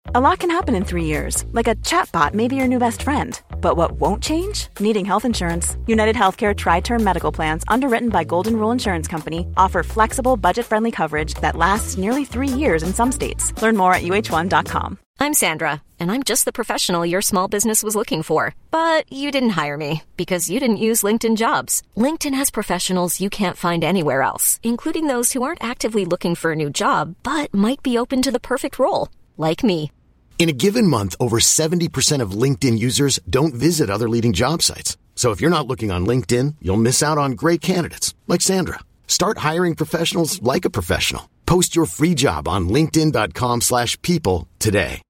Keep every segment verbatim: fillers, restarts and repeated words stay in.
A lot can happen in three years, like a chatbot may be your new best friend. But what won't change? Needing health insurance. United Healthcare Tri-Term Medical Plans, underwritten by Golden Rule Insurance Company, offer flexible, budget-friendly coverage that lasts nearly three years in some states. Learn more at U H one dot com. I'm Sandra, and I'm just the professional your small business was looking for. But you didn't hire me, because you didn't use LinkedIn Jobs. LinkedIn has professionals you can't find anywhere else, including those who aren't actively looking for a new job, but might be open to the perfect role, like me. In a given month, over seventy percent of LinkedIn users don't visit other leading job sites. So if you're not looking on LinkedIn, you'll miss out on great candidates like Sandra. Start hiring professionals like a professional. Post your free job on linkedin.com slash people today.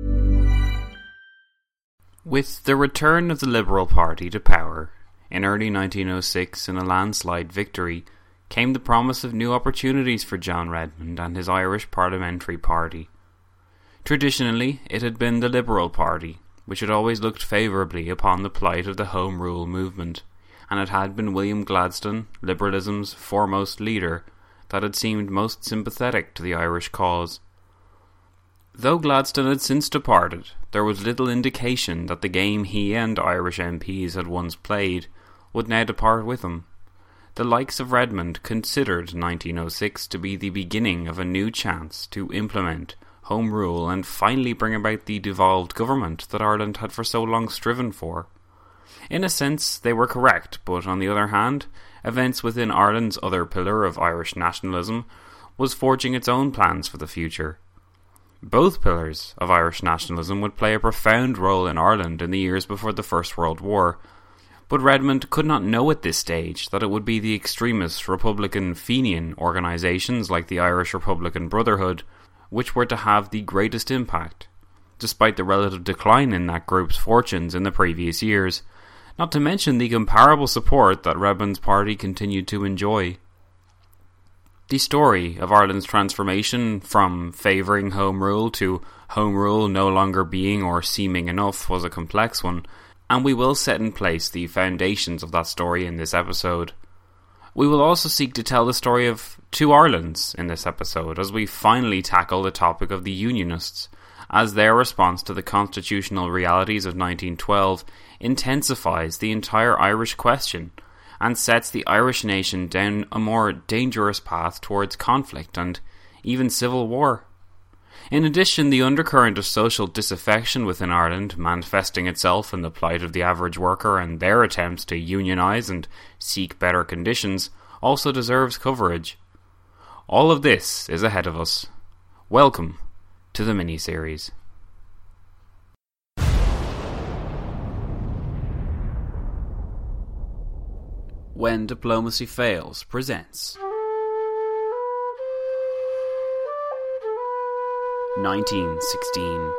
With the return of the Liberal Party to power in early nineteen oh six in a landslide victory came the promise of new opportunities for John Redmond and his Irish Parliamentary Party. Traditionally, it had been the Liberal Party, which had always looked favourably upon the plight of the Home Rule movement, and it had been William Gladstone, Liberalism's foremost leader, that had seemed most sympathetic to the Irish cause. Though Gladstone had since departed, there was little indication that the game he and Irish M Ps had once played would now depart with him. The likes of Redmond considered nineteen oh six to be the beginning of a new chance to implement Home Rule and finally bring about the devolved government that Ireland had for so long striven for. In a sense, they were correct, but on the other hand, events within Ireland's other pillar of Irish nationalism was forging its own plans for the future. Both pillars of Irish nationalism would play a profound role in Ireland in the years before the First World War, but Redmond could not know at this stage that it would be the extremist Republican Fenian organisations like the Irish Republican Brotherhood which were to have the greatest impact, despite the relative decline in that group's fortunes in the previous years, not to mention the comparable support that Redmond's party continued to enjoy. The story of Ireland's transformation from favouring Home Rule to Home Rule no longer being or seeming enough was a complex one, and we will set in place the foundations of that story in this episode. We will also seek to tell the story of two Irelands in this episode as we finally tackle the topic of the Unionists, as their response to the constitutional realities of nineteen twelve intensifies the entire Irish question and sets the Irish nation down a more dangerous path towards conflict and even civil war. In addition, the undercurrent of social disaffection within Ireland, manifesting itself in the plight of the average worker and their attempts to unionise and seek better conditions, also deserves coverage. All of this is ahead of us. Welcome to the mini-series. When Diplomacy Fails presents nineteen sixteen.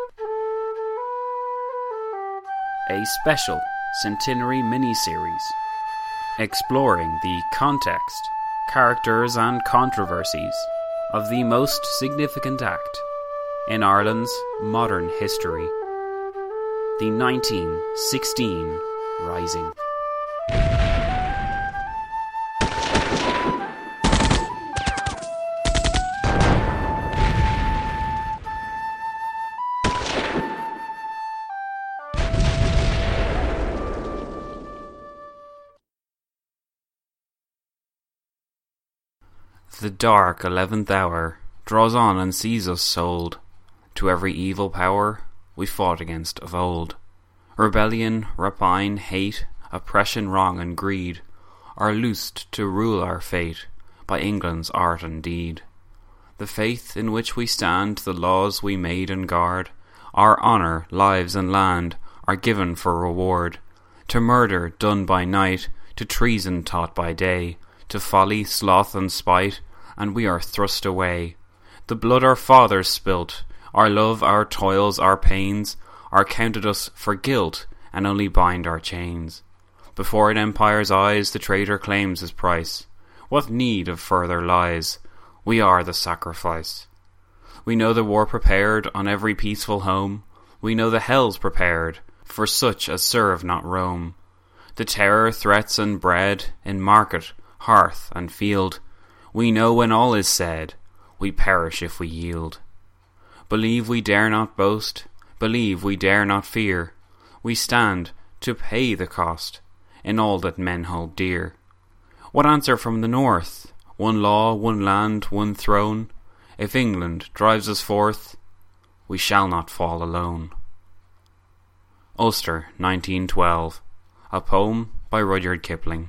A special centenary mini-series exploring the context, characters and controversies of the most significant act in Ireland's modern history, the nineteen sixteen Rising. The dark eleventh hour draws on and sees us sold to every evil power we fought against of old. Rebellion, rapine, hate, oppression, wrong and greed are loosed to rule our fate by England's art and deed. The faith in which we stand, the laws we made and guard, our honour, lives and land are given for reward. To murder done by night, to treason taught by day, to folly, sloth and spite, and we are thrust away. The blood our fathers spilt, our love, our toils, our pains, are counted us for guilt, and only bind our chains. Before an empire's eyes the traitor claims his price. What need of further lies? We are the sacrifice. We know the war prepared on every peaceful home. We know the hells prepared for such as serve not Rome. The terror, threats and bread in market, hearth and field. We know when all is said, we perish if we yield. Believe we dare not boast, believe we dare not fear. We stand to pay the cost in all that men hold dear. What answer from the north? One law, one land, one throne. If England drives us forth, we shall not fall alone. Ulster, nineteen twelve. A poem by Rudyard Kipling.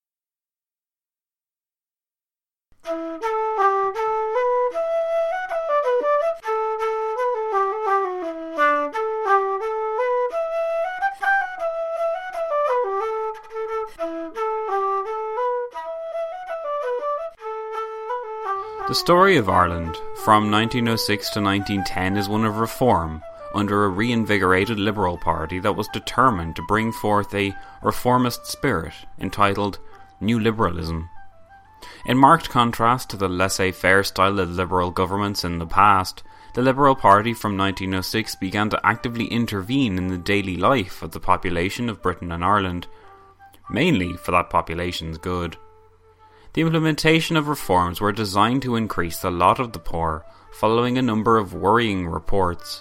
The story of Ireland from nineteen oh six to nineteen ten is one of reform under a reinvigorated Liberal Party that was determined to bring forth a reformist spirit entitled New Liberalism. In marked contrast to the laissez-faire style of Liberal governments in the past, the Liberal Party from nineteen oh six began to actively intervene in the daily life of the population of Britain and Ireland, mainly for that population's good. The implementation of reforms were designed to increase the lot of the poor, following a number of worrying reports,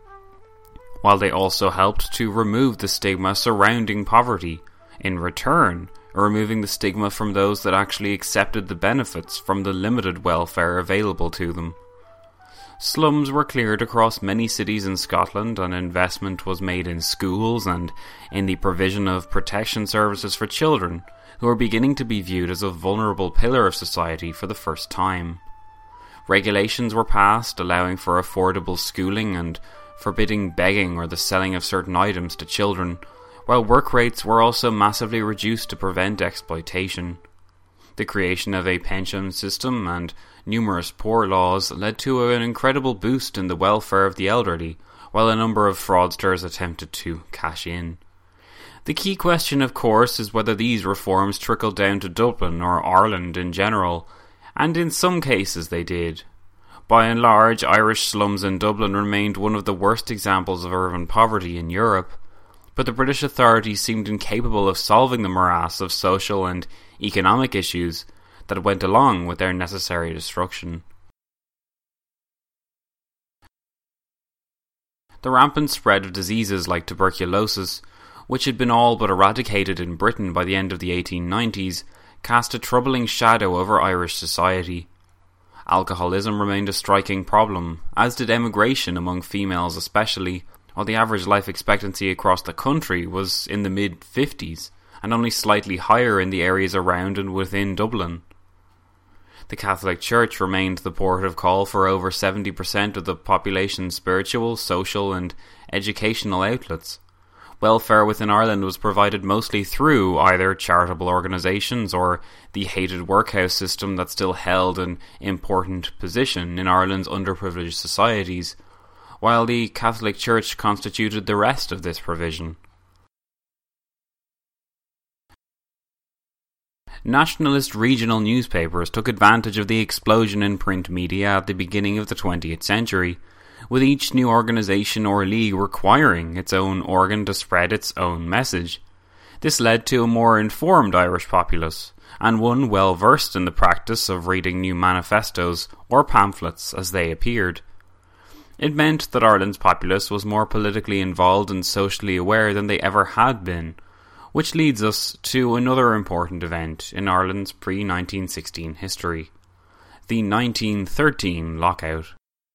while they also helped to remove the stigma surrounding poverty, in return removing the stigma from those that actually accepted the benefits from the limited welfare available to them. Slums were cleared across many cities in Scotland, and investment was made in schools and in the provision of protection services for children, who were beginning to be viewed as a vulnerable pillar of society for the first time. Regulations were passed allowing for affordable schooling and forbidding begging or the selling of certain items to children, while work rates were also massively reduced to prevent exploitation. The creation of a pension system and numerous poor laws led to an incredible boost in the welfare of the elderly, while a number of fraudsters attempted to cash in. The key question, of course, is whether these reforms trickled down to Dublin or Ireland in general, and in some cases they did. By and large, Irish slums in Dublin remained one of the worst examples of urban poverty in Europe, but the British authorities seemed incapable of solving the morass of social and economic issues that went along with their necessary destruction. The rampant spread of diseases like tuberculosis, which had been all but eradicated in Britain by the end of the eighteen nineties, cast a troubling shadow over Irish society. Alcoholism remained a striking problem, as did emigration among females especially, while the average life expectancy across the country was in the mid-fifties, and only slightly higher in the areas around and within Dublin. The Catholic Church remained the port of call for over seventy percent of the population's spiritual, social and educational outlets. Welfare within Ireland was provided mostly through either charitable organisations or the hated workhouse system that still held an important position in Ireland's underprivileged societies, while the Catholic Church constituted the rest of this provision. Nationalist regional newspapers took advantage of the explosion in print media at the beginning of the twentieth century, with each new organisation or league requiring its own organ to spread its own message. This led to a more informed Irish populace, and one well versed in the practice of reading new manifestos or pamphlets as they appeared. It meant that Ireland's populace was more politically involved and socially aware than they ever had been, which leads us to another important event in Ireland's pre nineteen sixteen history, the nineteen thirteen lockout.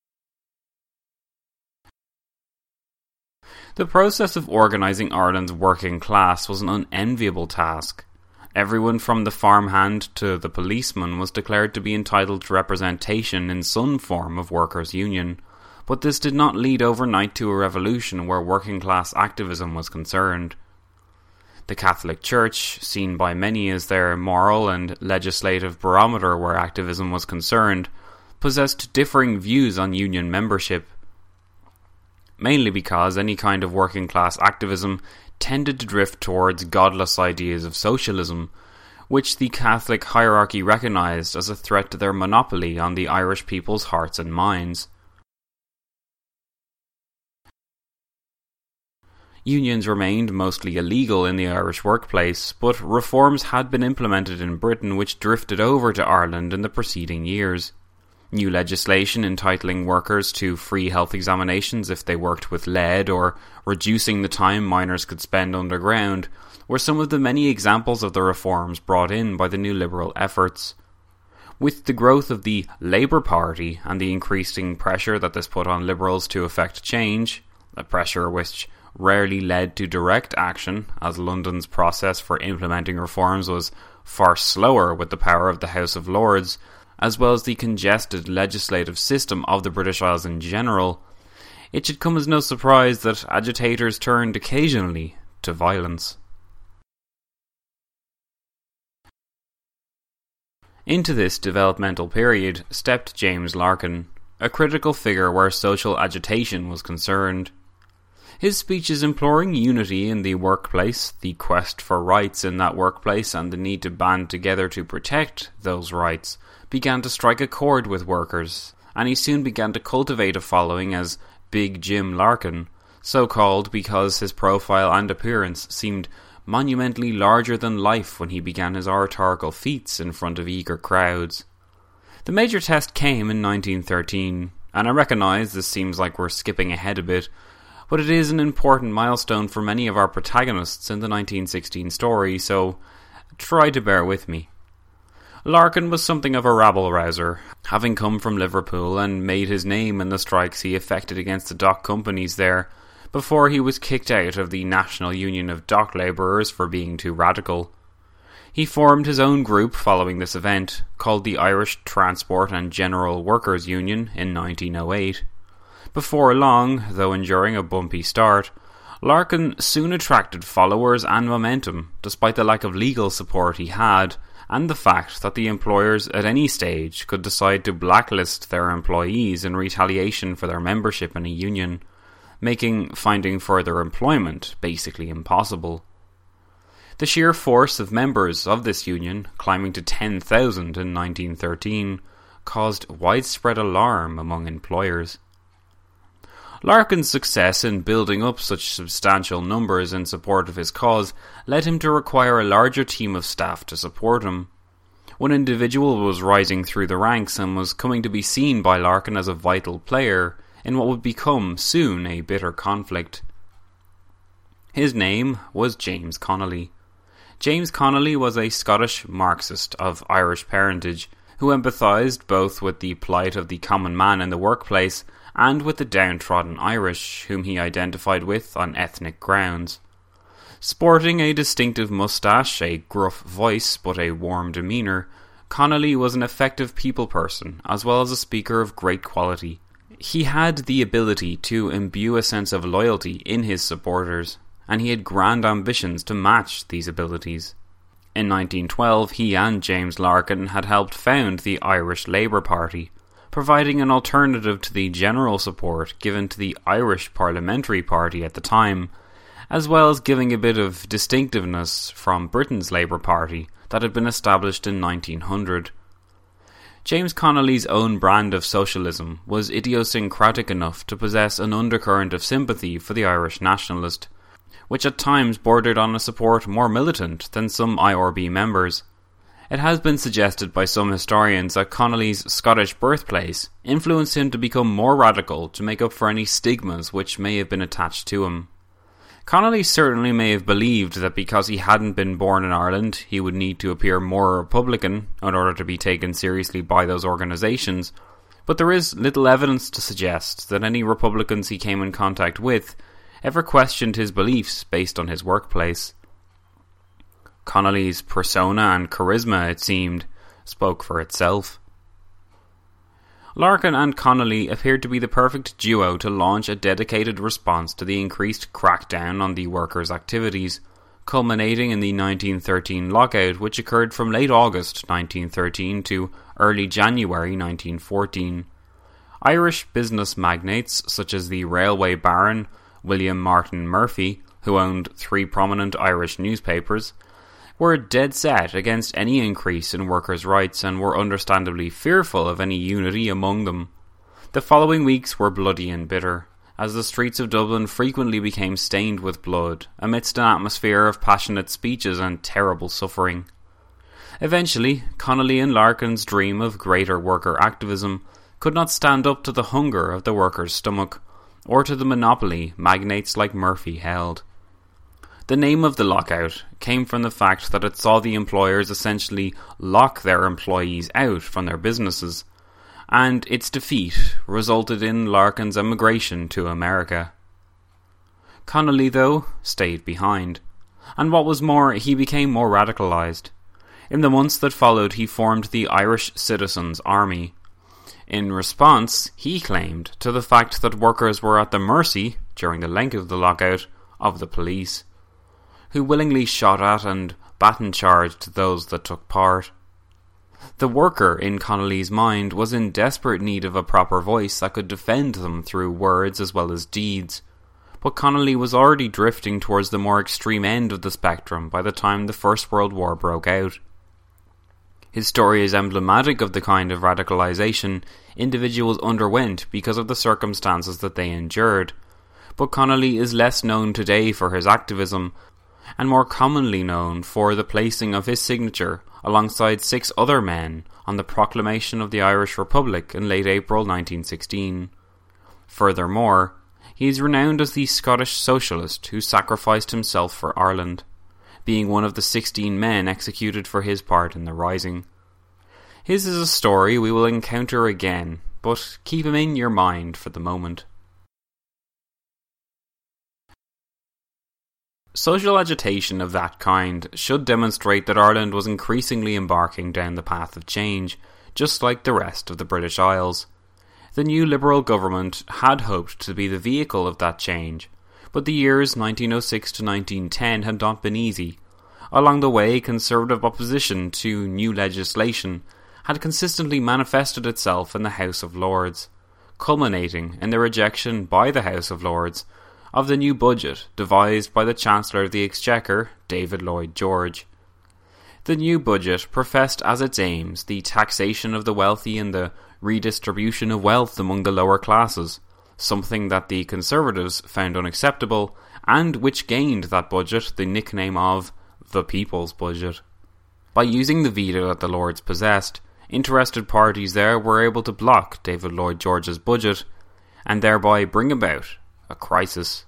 The process of organising Ireland's working class was an unenviable task. Everyone from the farmhand to the policeman was declared to be entitled to representation in some form of workers' union, but this did not lead overnight to a revolution where working class activism was concerned. The Catholic Church, seen by many as their moral and legislative barometer where activism was concerned, possessed differing views on union membership, mainly because any kind of working class activism tended to drift towards godless ideas of socialism, which the Catholic hierarchy recognised as a threat to their monopoly on the Irish people's hearts and minds. Unions remained mostly illegal in the Irish workplace, but reforms had been implemented in Britain which drifted over to Ireland in the preceding years. New legislation entitling workers to free health examinations if they worked with lead, or reducing the time miners could spend underground, were some of the many examples of the reforms brought in by the new Liberal efforts. With the growth of the Labour Party and the increasing pressure that this put on Liberals to effect change, a pressure which rarely led to direct action, as London's process for implementing reforms was far slower with the power of the House of Lords, as well as the congested legislative system of the British Isles in general, it should come as no surprise that agitators turned occasionally to violence. Into this developmental period stepped James Larkin, a critical figure where social agitation was concerned. His speeches imploring unity in the workplace, the quest for rights in that workplace, and the need to band together to protect those rights began to strike a chord with workers, and he soon began to cultivate a following as Big Jim Larkin, so called because his profile and appearance seemed monumentally larger than life when he began his oratorical feats in front of eager crowds. The major test came in nineteen thirteen, and I recognise this seems like we're skipping ahead a bit, but it is an important milestone for many of our protagonists in the nineteen sixteen story, so try to bear with me. Larkin was something of a rabble-rouser, having come from Liverpool and made his name in the strikes he effected against the dock companies there, before he was kicked out of the National Union of Dock Labourers for being too radical. He formed his own group following this event, called the Irish Transport and General Workers Union in nineteen oh eight. Before long, though enduring a bumpy start, Larkin soon attracted followers and momentum, despite the lack of legal support he had, and the fact that the employers at any stage could decide to blacklist their employees in retaliation for their membership in a union, making finding further employment basically impossible. The sheer force of members of this union, climbing to ten thousand in nineteen thirteen, caused widespread alarm among employers. Larkin's success in building up such substantial numbers in support of his cause led him to require a larger team of staff to support him. One individual was rising through the ranks and was coming to be seen by Larkin as a vital player in what would become soon a bitter conflict. His name was James Connolly. James Connolly was a Scottish Marxist of Irish parentage who empathised both with the plight of the common man in the workplace and with the downtrodden Irish, whom he identified with on ethnic grounds. Sporting a distinctive moustache, a gruff voice, but a warm demeanour, Connolly was an effective people person, as well as a speaker of great quality. He had the ability to imbue a sense of loyalty in his supporters, and he had grand ambitions to match these abilities. In nineteen twelve, he and James Larkin had helped found the Irish Labour Party, providing an alternative to the general support given to the Irish Parliamentary Party at the time, as well as giving a bit of distinctiveness from Britain's Labour Party that had been established in nineteen hundred. James Connolly's own brand of socialism was idiosyncratic enough to possess an undercurrent of sympathy for the Irish nationalist, which at times bordered on a support more militant than some I R B members. It has been suggested by some historians that Connolly's Scottish birthplace influenced him to become more radical to make up for any stigmas which may have been attached to him. Connolly certainly may have believed that because he hadn't been born in Ireland, he would need to appear more Republican in order to be taken seriously by those organisations, but there is little evidence to suggest that any Republicans he came in contact with ever questioned his beliefs based on his workplace. Connolly's persona and charisma, it seemed, spoke for itself. Larkin and Connolly appeared to be the perfect duo to launch a dedicated response to the increased crackdown on the workers' activities, culminating in the nineteen thirteen lockout, which occurred from late August nineteen thirteen to early January nineteen fourteen. Irish business magnates such as the railway baron William Martin Murphy, who owned three prominent Irish newspapers, were dead set against any increase in workers' rights and were understandably fearful of any unity among them. The following weeks were bloody and bitter, as the streets of Dublin frequently became stained with blood, amidst an atmosphere of passionate speeches and terrible suffering. Eventually, Connolly and Larkin's dream of greater worker activism could not stand up to the hunger of the workers' stomach, or to the monopoly magnates like Murphy held. The name of the lockout came from the fact that it saw the employers essentially lock their employees out from their businesses, and its defeat resulted in Larkin's emigration to America. Connolly, though, stayed behind, and what was more, he became more radicalised. In the months that followed, he formed the Irish Citizens' Army. In response, he claimed to the fact that workers were at the mercy, during the length of the lockout, of the police, who willingly shot at and baton-charged those that took part. The worker, in Connolly's mind, was in desperate need of a proper voice that could defend them through words as well as deeds, but Connolly was already drifting towards the more extreme end of the spectrum by the time the First World War broke out. His story is emblematic of the kind of radicalisation individuals underwent because of the circumstances that they endured, but Connolly is less known today for his activism, and more commonly known for the placing of his signature alongside six other men on the proclamation of the Irish Republic in late April nineteen sixteen. Furthermore, he is renowned as the Scottish socialist who sacrificed himself for Ireland, being one of the sixteen men executed for his part in the Rising. His is a story we will encounter again, but keep him in your mind for the moment. Social agitation of that kind should demonstrate that Ireland was increasingly embarking down the path of change, just like the rest of the British Isles. The new Liberal government had hoped to be the vehicle of that change, but the years nineteen oh six to nineteen ten had not been easy. Along the way, Conservative opposition to new legislation had consistently manifested itself in the House of Lords, culminating in the rejection by the House of Lords of the new budget devised by the Chancellor of the Exchequer, David Lloyd George. The new budget professed as its aims the taxation of the wealthy and the redistribution of wealth among the lower classes, something that the Conservatives found unacceptable, and which gained that budget the nickname of the People's Budget. By using the veto that the Lords possessed, interested parties there were able to block David Lloyd George's budget, and thereby bring about a crisis.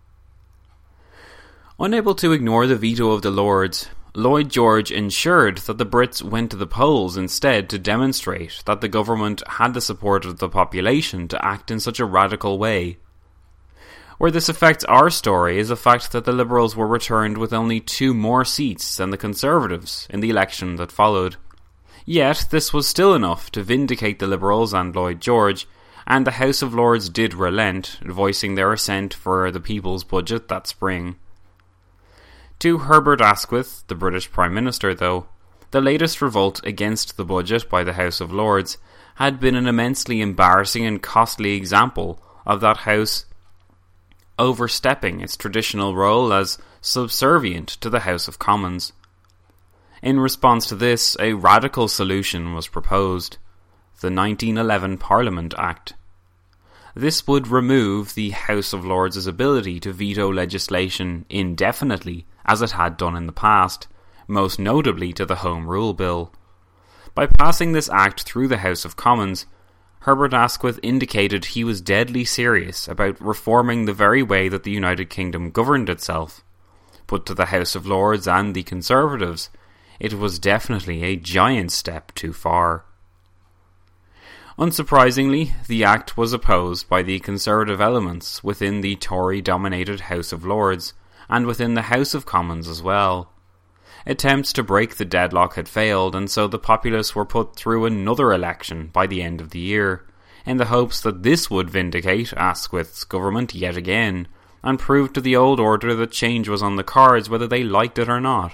Unable to ignore the veto of the Lords, Lloyd George ensured that the Brits went to the polls instead to demonstrate that the government had the support of the population to act in such a radical way. Where this affects our story is the fact that the Liberals were returned with only two more seats than the Conservatives in the election that followed. Yet this was still enough to vindicate the Liberals and Lloyd George, and the House of Lords did relent, voicing their assent for the People's Budget that spring. To Herbert Asquith, the British Prime Minister, though, the latest revolt against the budget by the House of Lords had been an immensely embarrassing and costly example of that House overstepping its traditional role as subservient to the House of Commons. In response to this, a radical solution was proposed: the nineteen eleven Parliament Act. This would remove the House of Lords' ability to veto legislation indefinitely, as it had done in the past, most notably to the Home Rule Bill. By passing this act through the House of Commons, Herbert Asquith indicated he was deadly serious about reforming the very way that the United Kingdom governed itself. But to the House of Lords and the Conservatives, it was definitely a giant step too far. Unsurprisingly, the Act was opposed by the Conservative elements within the Tory-dominated House of Lords, and within the House of Commons as well. Attempts to break the deadlock had failed, and so the populace were put through another election by the end of the year, in the hopes that this would vindicate Asquith's government yet again, and prove to the old order that change was on the cards whether they liked it or not.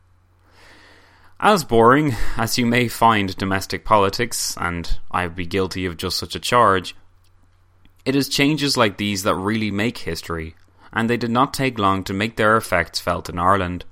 As boring as you may find domestic politics, and I would be guilty of just such a charge, it is changes like these that really make history, and they did not take long to make their effects felt in Ireland.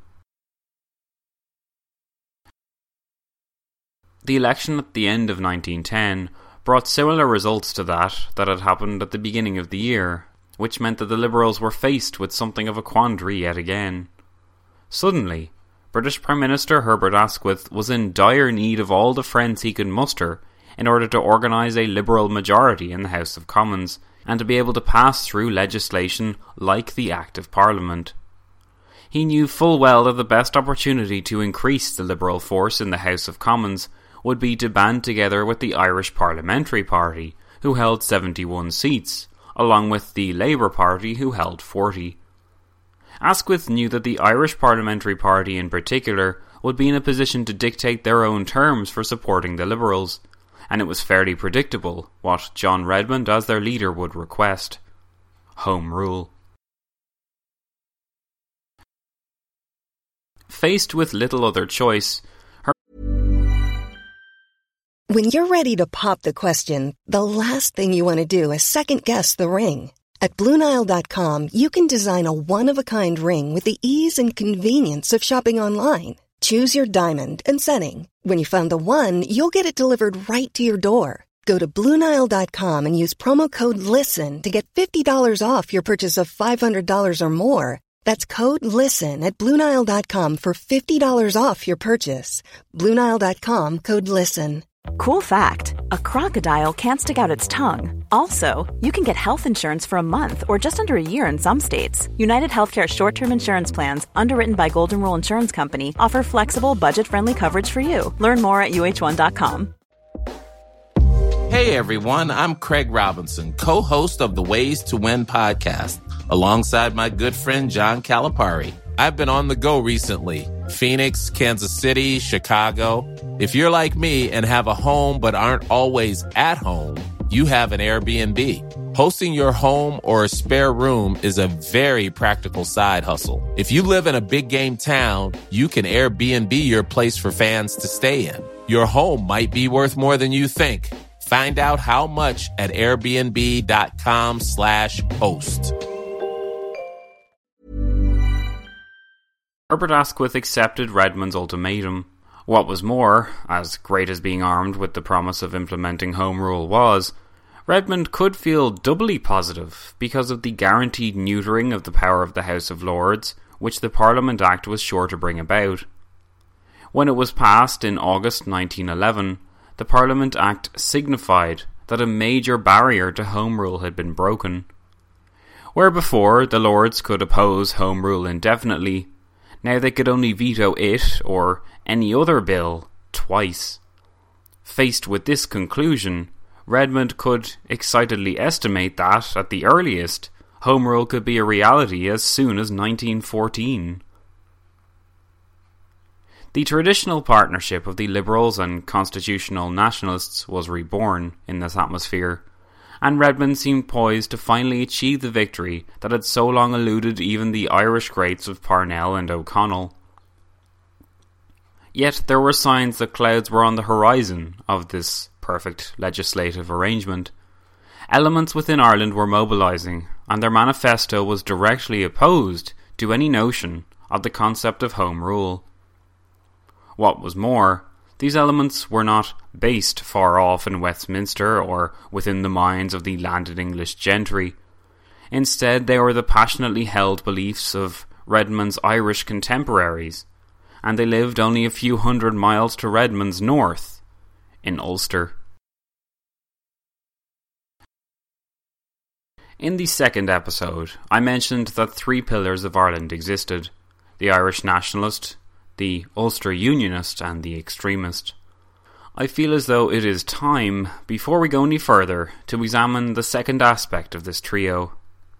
The election at the end of nineteen ten brought similar results to that that had happened at the beginning of the year, which meant that the Liberals were faced with something of a quandary yet again. Suddenly, British Prime Minister Herbert Asquith was in dire need of all the friends he could muster in order to organise a Liberal majority in the House of Commons, and to be able to pass through legislation like the Act of Parliament. He knew full well that the best opportunity to increase the Liberal force in the House of Commons would be to band together with the Irish Parliamentary Party, who held seventy-one seats, along with the Labour Party, who held forty. Asquith knew that the Irish Parliamentary Party in particular would be in a position to dictate their own terms for supporting the Liberals, and it was fairly predictable what John Redmond as their leader would request: Home Rule. Faced with little other choice, her When you're ready to pop the question, the last thing you want to do is second-guess the ring. At Blue Nile dot com, you can design a one-of-a-kind ring with the ease and convenience of shopping online. Choose your diamond and setting. When you find the one, you'll get it delivered right to your door. Go to Blue Nile dot com and use promo code LISTEN to get fifty dollars off your purchase of five hundred dollars or more. That's code LISTEN at Blue Nile dot com for fifty dollars off your purchase. Blue Nile dot com, code LISTEN. Cool fact, a crocodile can't stick out its tongue. Also, you can get health insurance for a month or just under a year in some states. United Healthcare short-term insurance plans, underwritten by Golden Rule Insurance Company, offer flexible, budget-friendly coverage for you. Learn more at U H one dot com. Hey everyone, I'm Craig Robinson, co-host of the Ways to Win podcast, alongside my good friend John Calipari. I've been on the go recently. Phoenix, Kansas City, Chicago. If you're like me and have a home but aren't always at home, you have an Airbnb. Hosting your home or a spare room is a very practical side hustle. If you live in a big game town, you can Airbnb your place for fans to stay in. Your home might be worth more than you think. Find out how much at airbnb.com slash host. Herbert Asquith accepted Redmond's ultimatum. What was more, as great as being armed with the promise of implementing Home Rule was, Redmond could feel doubly positive because of the guaranteed neutering of the power of the House of Lords, which the Parliament Act was sure to bring about. When it was passed in August nineteen eleven, the Parliament Act signified that a major barrier to Home Rule had been broken. Where before the Lords could oppose Home Rule indefinitely, now they could only veto it, or any other bill, twice. Faced with this conclusion, Redmond could excitedly estimate that, at the earliest, Home Rule could be a reality as soon as nineteen fourteen. The traditional partnership of the Liberals and Constitutional Nationalists was reborn in this atmosphere, and Redmond seemed poised to finally achieve the victory that had so long eluded even the Irish greats of Parnell and O'Connell. Yet there were signs that clouds were on the horizon of this perfect legislative arrangement. Elements within Ireland were mobilising, and their manifesto was directly opposed to any notion of the concept of Home Rule. What was more, these elements were not based far off in Westminster or within the minds of the landed English gentry. Instead, they were the passionately held beliefs of Redmond's Irish contemporaries, and they lived only a few hundred miles to Redmond's north, in Ulster. In the second episode, I mentioned that three pillars of Ireland existed: the Irish nationalist, the Ulster Unionist, and the extremist. I feel as though it is time, before we go any further, to examine the second aspect of this trio.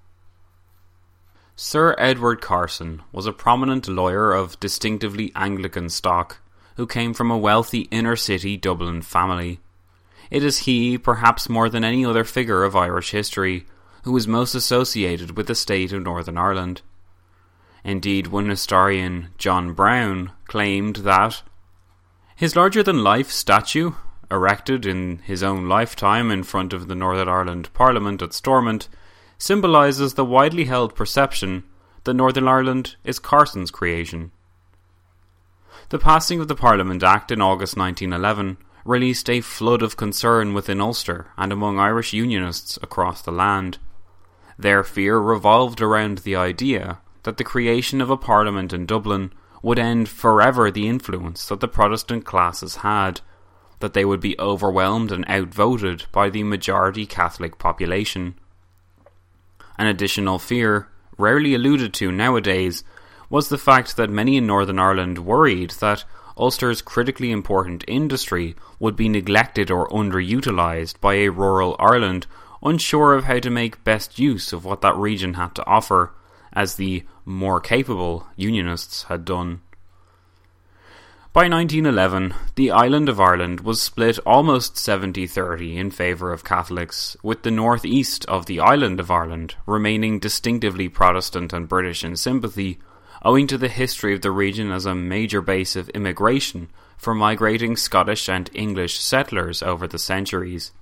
Sir Edward Carson was a prominent lawyer of distinctively Anglican stock, who came from a wealthy inner-city Dublin family. It is he, perhaps more than any other figure of Irish history, who is most associated with the state of Northern Ireland. Indeed, one historian, John Brown, claimed that his larger-than-life statue, erected in his own lifetime in front of the Northern Ireland Parliament at Stormont, symbolises the widely held perception that Northern Ireland is Carson's creation. The passing of the Parliament Act in August nineteen eleven released a flood of concern within Ulster and among Irish Unionists across the land. Their fear revolved around the idea that the creation of a parliament in Dublin would end forever the influence that the Protestant classes had, that they would be overwhelmed and outvoted by the majority Catholic population. An additional fear, rarely alluded to nowadays, was the fact that many in Northern Ireland worried that Ulster's critically important industry would be neglected or underutilised by a rural Ireland unsure of how to make best use of what that region had to offer, as the more capable Unionists had done. By nineteen eleven, the island of Ireland was split almost seventy thirty in favour of Catholics, with the north-east of the island of Ireland remaining distinctively Protestant and British in sympathy, owing to the history of the region as a major base of immigration for migrating Scottish and English settlers over the centuries.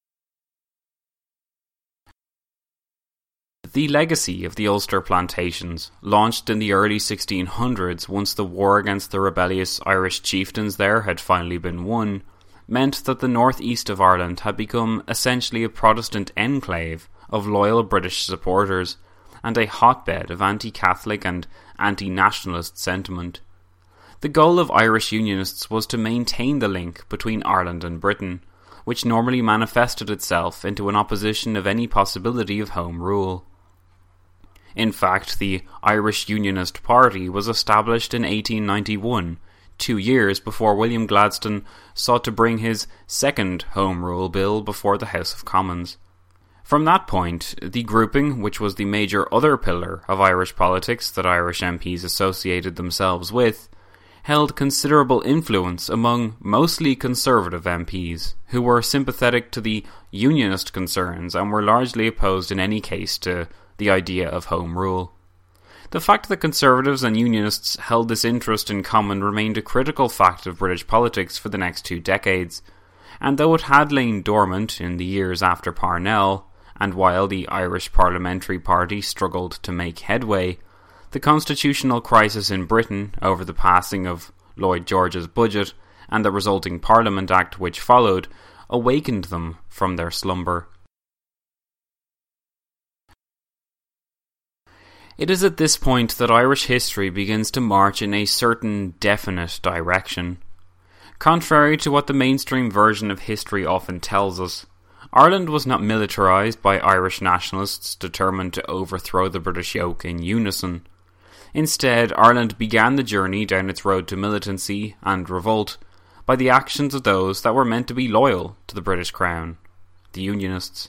The legacy of the Ulster plantations, launched in the early sixteen hundreds once the war against the rebellious Irish chieftains there had finally been won, meant that the north-east of Ireland had become essentially a Protestant enclave of loyal British supporters, and a hotbed of anti-Catholic and anti-nationalist sentiment. The goal of Irish Unionists was to maintain the link between Ireland and Britain, which normally manifested itself into an opposition of any possibility of Home Rule. In fact, the Irish Unionist Party was established in eighteen ninety-one, two years before William Gladstone sought to bring his second Home Rule Bill before the House of Commons. From that point, the grouping, which was the major other pillar of Irish politics that Irish M Ps associated themselves with, held considerable influence among mostly Conservative M Ps, who were sympathetic to the Unionist concerns and were largely opposed in any case to the idea of Home Rule. The fact that Conservatives and Unionists held this interest in common remained a critical fact of British politics for the next two decades, and though it had lain dormant in the years after Parnell, and while the Irish Parliamentary Party struggled to make headway, the constitutional crisis in Britain over the passing of Lloyd George's budget and the resulting Parliament Act which followed awakened them from their slumber. It is at this point that Irish history begins to march in a certain definite direction. Contrary to what the mainstream version of history often tells us, Ireland was not militarised by Irish nationalists determined to overthrow the British yoke in unison. Instead, Ireland began the journey down its road to militancy and revolt by the actions of those that were meant to be loyal to the British Crown, the Unionists.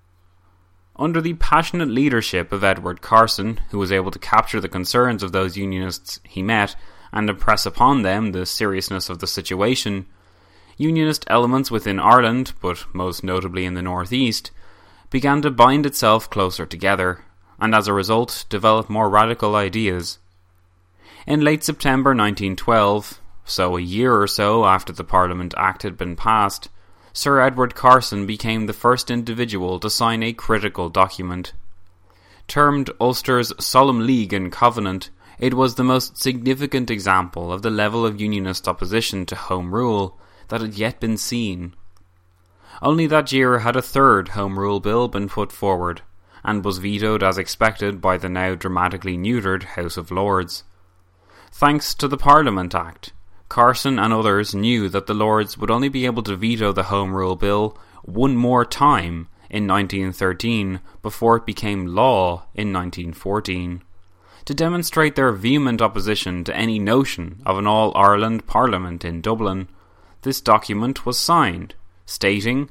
Under the passionate leadership of Edward Carson, who was able to capture the concerns of those Unionists he met and impress upon them the seriousness of the situation, Unionist elements within Ireland, but most notably in the northeast, began to bind itself closer together, and as a result develop more radical ideas. In late September nineteen twelve, so a year or so after the Parliament Act had been passed, Sir Edward Carson became the first individual to sign a critical document. Termed Ulster's Solemn League and Covenant, it was the most significant example of the level of Unionist opposition to Home Rule that had yet been seen. Only that year had a third Home Rule Bill been put forward, and was vetoed as expected by the now dramatically neutered House of Lords. Thanks to the Parliament Act, Carson and others knew that the Lords would only be able to veto the Home Rule Bill one more time in nineteen thirteen before it became law in nineteen fourteen. To demonstrate their vehement opposition to any notion of an All-Ireland Parliament in Dublin, this document was signed, stating,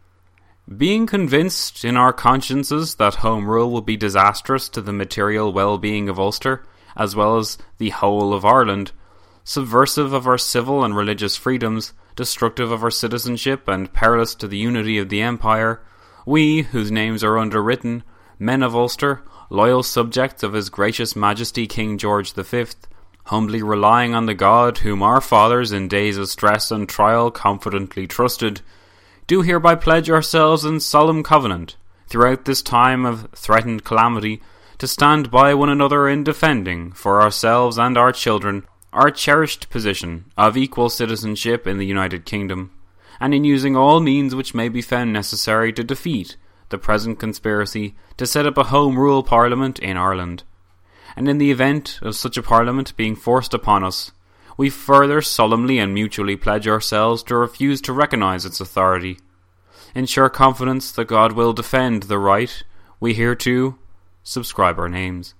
"Being convinced in our consciences that Home Rule will be disastrous to the material well-being of Ulster, as well as the whole of Ireland, subversive of our civil and religious freedoms, destructive of our citizenship, and perilous to the unity of the Empire, we, whose names are underwritten, men of Ulster, loyal subjects of His Gracious Majesty King George the Fifth, humbly relying on the God whom our fathers in days of stress and trial confidently trusted, do hereby pledge ourselves in solemn covenant, throughout this time of threatened calamity, to stand by one another in defending, for ourselves and our children, our cherished position of equal citizenship in the United Kingdom, and in using all means which may be found necessary to defeat the present conspiracy to set up a Home Rule Parliament in Ireland. And in the event of such a Parliament being forced upon us, we further solemnly and mutually pledge ourselves to refuse to recognise its authority. In sure confidence that God will defend the right, we hereto subscribe our names.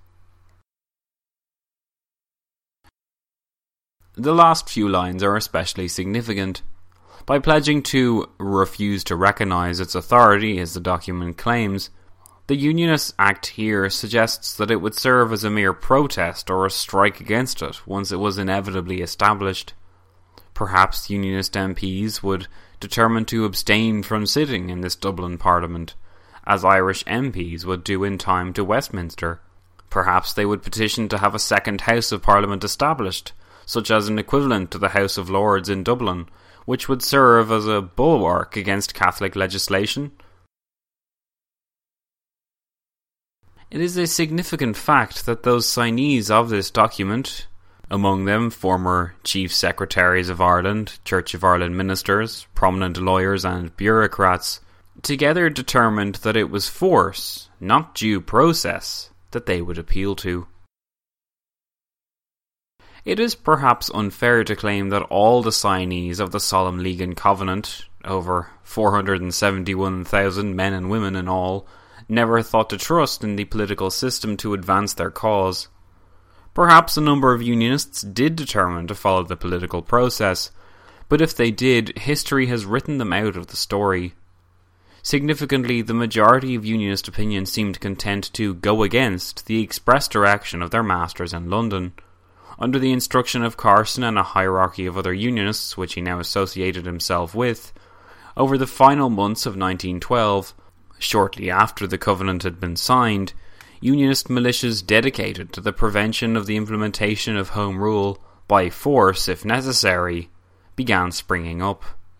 The last few lines are especially significant. By pledging to refuse to recognise its authority, as the document claims, the Unionists' act here suggests that it would serve as a mere protest or a strike against it once it was inevitably established. Perhaps Unionist M Ps would determine to abstain from sitting in this Dublin Parliament, as Irish M Ps would do in time to Westminster. Perhaps they would petition to have a second House of Parliament established, such as an equivalent to the House of Lords in Dublin, which would serve as a bulwark against Catholic legislation. It is a significant fact that those signees of this document, among them former Chief Secretaries of Ireland, Church of Ireland ministers, prominent lawyers and bureaucrats, together determined that it was force, not due process, that they would appeal to. It is perhaps unfair to claim that all the signees of the Solemn League and Covenant, over four hundred seventy-one thousand men and women in all, never thought to trust in the political system to advance their cause. Perhaps a number of Unionists did determine to follow the political process, but if they did, history has written them out of the story. Significantly, the majority of Unionist opinion seemed content to go against the express direction of their masters in London. Under the instruction of Carson and a hierarchy of other Unionists, which he now associated himself with, over the final months of nineteen twelve, shortly after the Covenant had been signed, Unionist militias dedicated to the prevention of the implementation of Home Rule, by force if necessary, began springing up.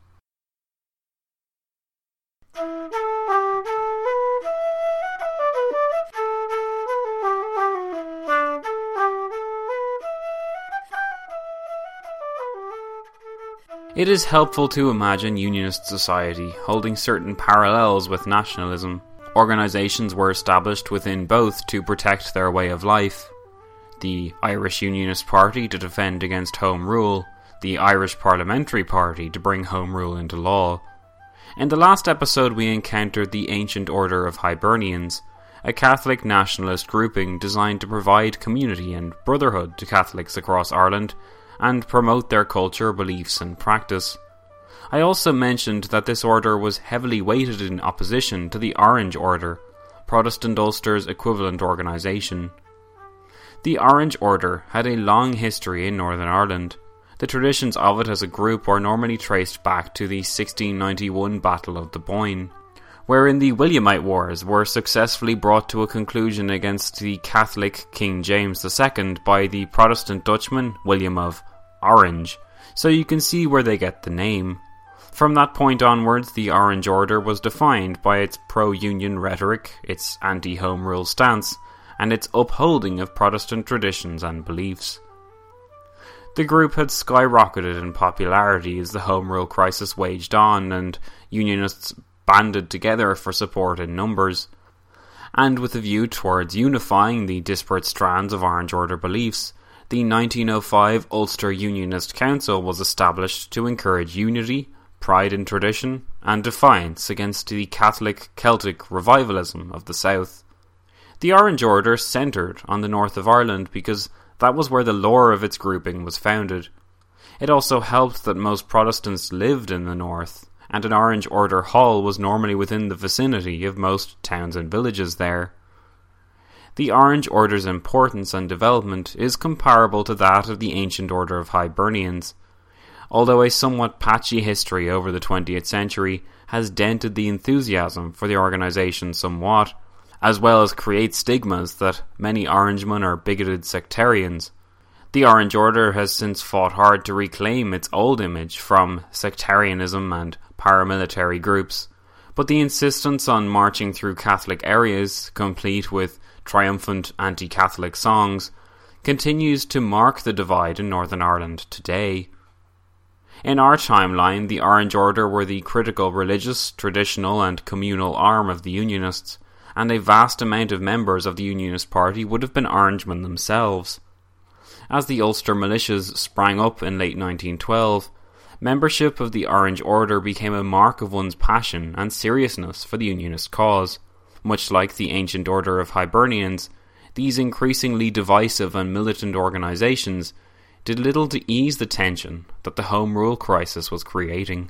It is helpful to imagine Unionist society holding certain parallels with nationalism. Organisations were established within both to protect their way of life. The Irish Unionist Party to defend against Home Rule, the Irish Parliamentary Party to bring Home Rule into law. In the last episode we encountered the Ancient Order of Hibernians, a Catholic nationalist grouping designed to provide community and brotherhood to Catholics across Ireland and promote their culture, beliefs and practice. I also mentioned that this order was heavily weighted in opposition to the Orange Order, Protestant Ulster's equivalent organisation. The Orange Order had a long history in Northern Ireland. The traditions of it as a group are normally traced back to the sixteen ninety-one Battle of the Boyne, wherein the Williamite Wars were successfully brought to a conclusion against the Catholic King James the Second by the Protestant Dutchman William of Orange, so you can see where they get the name. From that point onwards, the Orange Order was defined by its pro-union rhetoric, its anti-Home Rule stance, and its upholding of Protestant traditions and beliefs. The group had skyrocketed in popularity as the Home Rule crisis waged on, and Unionists banded together for support in numbers. And with a view towards unifying the disparate strands of Orange Order beliefs, the nineteen oh five Ulster Unionist Council was established to encourage unity, pride in tradition, and defiance against the Catholic Celtic revivalism of the South. The Orange Order centred on the north of Ireland because that was where the lore of its grouping was founded. It also helped that most Protestants lived in the north, and an Orange Order hall was normally within the vicinity of most towns and villages there. The Orange Order's importance and development is comparable to that of the Ancient Order of Hibernians, although a somewhat patchy history over the twentieth century has dented the enthusiasm for the organisation somewhat, as well as create stigmas that many Orangemen are bigoted sectarians. The Orange Order has since fought hard to reclaim its old image from sectarianism and paramilitary groups, but the insistence on marching through Catholic areas, complete with triumphant anti-Catholic songs, continues to mark the divide in Northern Ireland today. In our timeline, the Orange Order were the critical religious, traditional and communal arm of the Unionists, and a vast amount of members of the Unionist Party would have been Orangemen themselves. As the Ulster militias sprang up in late nineteen twelve, membership of the Orange Order became a mark of one's passion and seriousness for the Unionist cause. Much like the ancient order of Hibernians, these increasingly divisive and militant organisations did little to ease the tension that the Home Rule crisis was creating.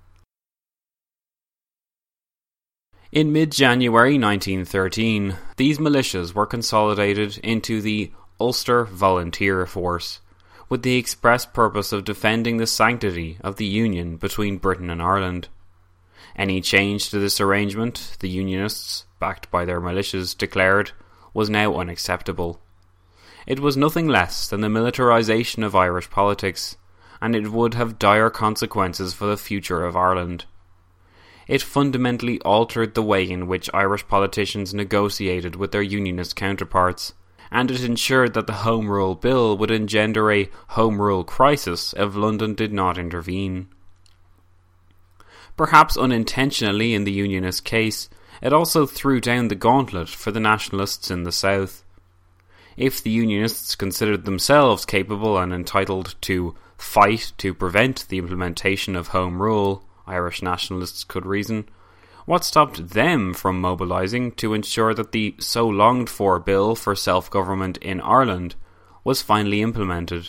In mid-January nineteen thirteen, these militias were consolidated into the Ulster Volunteer Force, with the express purpose of defending the sanctity of the union between Britain and Ireland. Any change to this arrangement, the Unionists, backed by their militias, declared, was now unacceptable. It was nothing less than the militarisation of Irish politics, and it would have dire consequences for the future of Ireland. It fundamentally altered the way in which Irish politicians negotiated with their Unionist counterparts, and it ensured that the Home Rule Bill would engender a Home Rule crisis if London did not intervene. Perhaps unintentionally in the Unionist case, it also threw down the gauntlet for the Nationalists in the South. If the Unionists considered themselves capable and entitled to fight to prevent the implementation of Home Rule, Irish nationalists could reason, what stopped them from mobilising to ensure that the so longed-for bill for self-government in Ireland was finally implemented?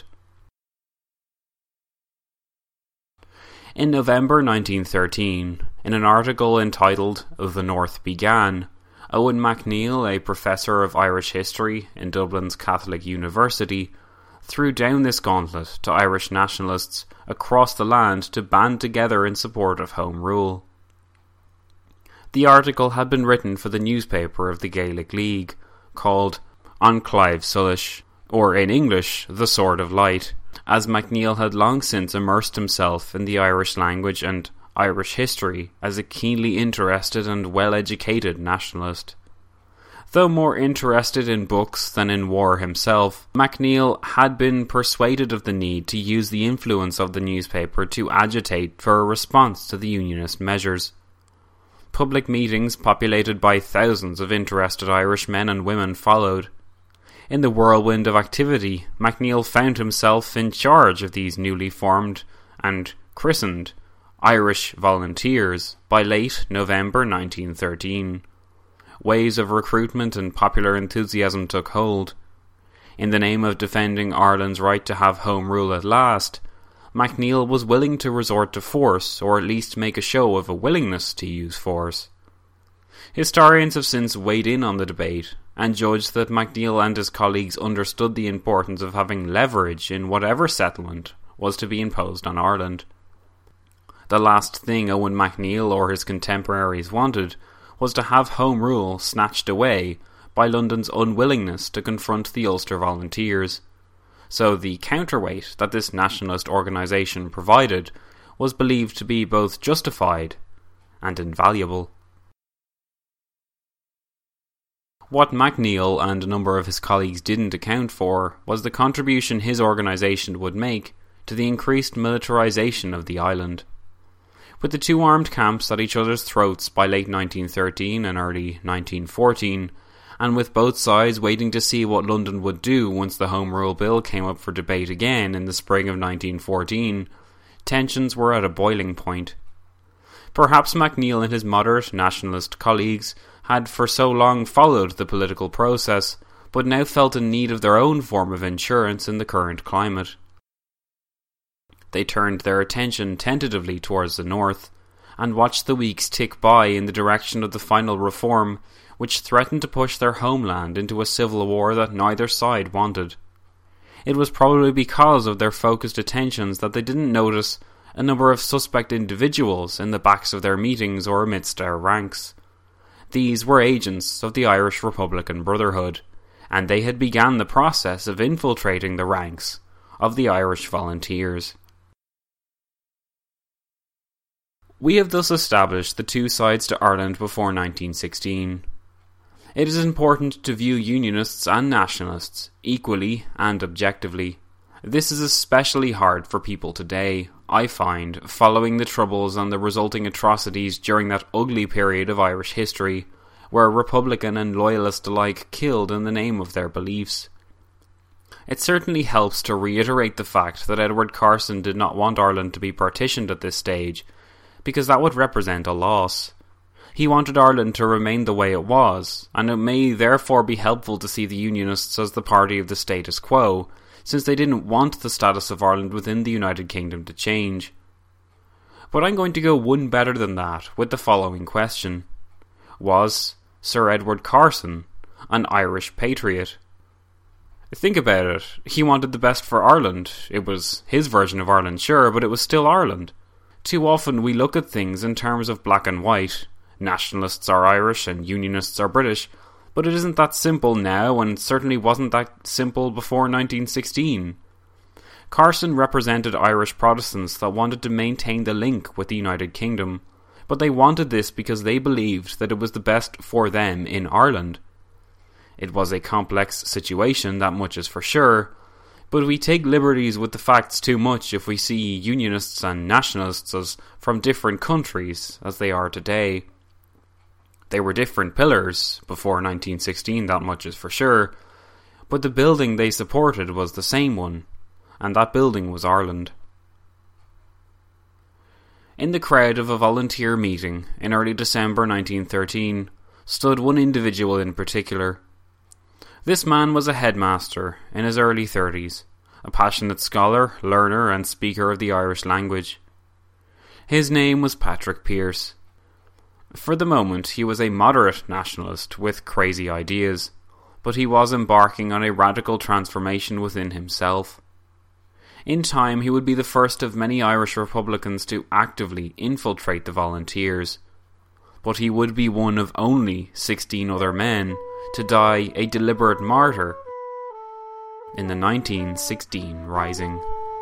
In November nineteen thirteen, in an article entitled The North Began, Owen MacNeill, a professor of Irish history in Dublin's Catholic University, threw down this gauntlet to Irish nationalists across the land to band together in support of Home Rule. The article had been written for the newspaper of the Gaelic League, called An Claidheamh Sulis, or in English, The Sword of Light, as MacNeill had long since immersed himself in the Irish language and Irish history as a keenly interested and well-educated nationalist. Though more interested in books than in war himself, MacNeill had been persuaded of the need to use the influence of the newspaper to agitate for a response to the Unionist measures. Public meetings populated by thousands of interested Irish men and women followed. In the whirlwind of activity, MacNeill found himself in charge of these newly formed and christened Irish Volunteers by late November nineteen thirteen. Waves of recruitment and popular enthusiasm took hold. In the name of defending Ireland's right to have Home Rule at last, MacNeill was willing to resort to force, or at least make a show of a willingness to use force. Historians have since weighed in on the debate, and judged that MacNeill and his colleagues understood the importance of having leverage in whatever settlement was to be imposed on Ireland. The last thing Owen MacNeill or his contemporaries wanted was to have Home Rule snatched away by London's unwillingness to confront the Ulster Volunteers. So the counterweight that this nationalist organisation provided was believed to be both justified and invaluable. What MacNeill and a number of his colleagues didn't account for was the contribution his organisation would make to the increased militarisation of the island. With the two armed camps at each other's throats by late nineteen thirteen and early nineteen fourteen, and with both sides waiting to see what London would do once the Home Rule Bill came up for debate again in the spring of nineteen fourteen, tensions were at a boiling point. Perhaps MacNeill and his moderate nationalist colleagues had for so long followed the political process, but now felt in need of their own form of insurance in the current climate. They turned their attention tentatively towards the north, and watched the weeks tick by in the direction of the final reform, which threatened to push their homeland into a civil war that neither side wanted. It was probably because of their focused attentions that they didn't notice a number of suspect individuals in the backs of their meetings or amidst their ranks. These were agents of the Irish Republican Brotherhood, and they had begun the process of infiltrating the ranks of the Irish Volunteers. We have thus established the two sides to Ireland before nineteen sixteen. It is important to view Unionists and Nationalists equally and objectively. This is especially hard for people today, I find, following the troubles and the resulting atrocities during that ugly period of Irish history, where Republican and Loyalist alike killed in the name of their beliefs. It certainly helps to reiterate the fact that Edward Carson did not want Ireland to be partitioned at this stage, because that would represent a loss. He wanted Ireland to remain the way it was, and it may therefore be helpful to see the Unionists as the party of the status quo, since they didn't want the status of Ireland within the United Kingdom to change. But I'm going to go one better than that with the following question. Was Sir Edward Carson an Irish patriot? Think about it. He wanted the best for Ireland. It was his version of Ireland, sure, but it was still Ireland. Too often we look at things in terms of black and white. Nationalists are Irish and Unionists are British, but it isn't that simple now, and certainly wasn't that simple before nineteen sixteen. Carson represented Irish Protestants that wanted to maintain the link with the United Kingdom, but they wanted this because they believed that it was the best for them in Ireland. It was a complex situation, that much is for sure, but we take liberties with the facts too much if we see Unionists and Nationalists as from different countries, as they are today. They were different pillars before nineteen sixteen, that much is for sure, but the building they supported was the same one, and that building was Ireland. In the crowd of a volunteer meeting in early December nineteen thirteen stood one individual in particular. This man was a headmaster in his early thirties, a passionate scholar, learner and speaker of the Irish language. His name was Patrick Pearse. For the moment he was a moderate nationalist with crazy ideas, but he was embarking on a radical transformation within himself. In time he would be the first of many Irish Republicans to actively infiltrate the Volunteers, but he would be one of only sixteen other men to die a deliberate martyr in the nineteen sixteen Rising.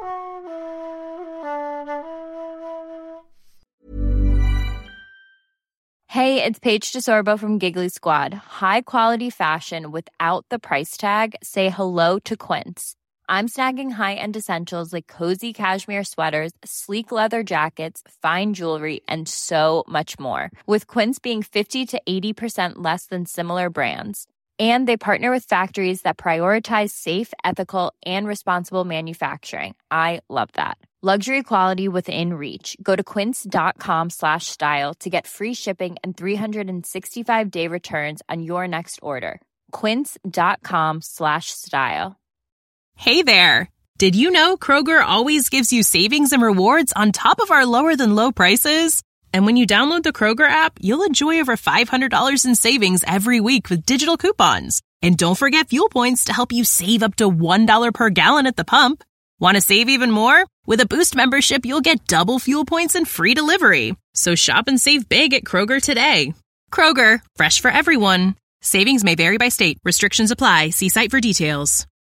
Hey, it's Paige DeSorbo from Giggly Squad. High quality fashion without the price tag. Say hello to Quince. I'm snagging high-end essentials like cozy cashmere sweaters, sleek leather jackets, fine jewelry, and so much more. With Quince being fifty to eighty percent less than similar brands. And they partner with factories that prioritize safe, ethical, and responsible manufacturing. I love that. Luxury quality within reach. Go to quince.com slash style to get free shipping and three sixty-five day returns on your next order. Quince.com slash style. Hey there! Did you know Kroger always gives you savings and rewards on top of our lower than low prices? And when you download the Kroger app, you'll enjoy over five hundred dollars in savings every week with digital coupons. And don't forget fuel points to help you save up to one dollar per gallon at the pump. Want to save even more? With a Boost membership, you'll get double fuel points and free delivery. So shop and save big at Kroger today. Kroger, fresh for everyone. Savings may vary by state. Restrictions apply. See site for details.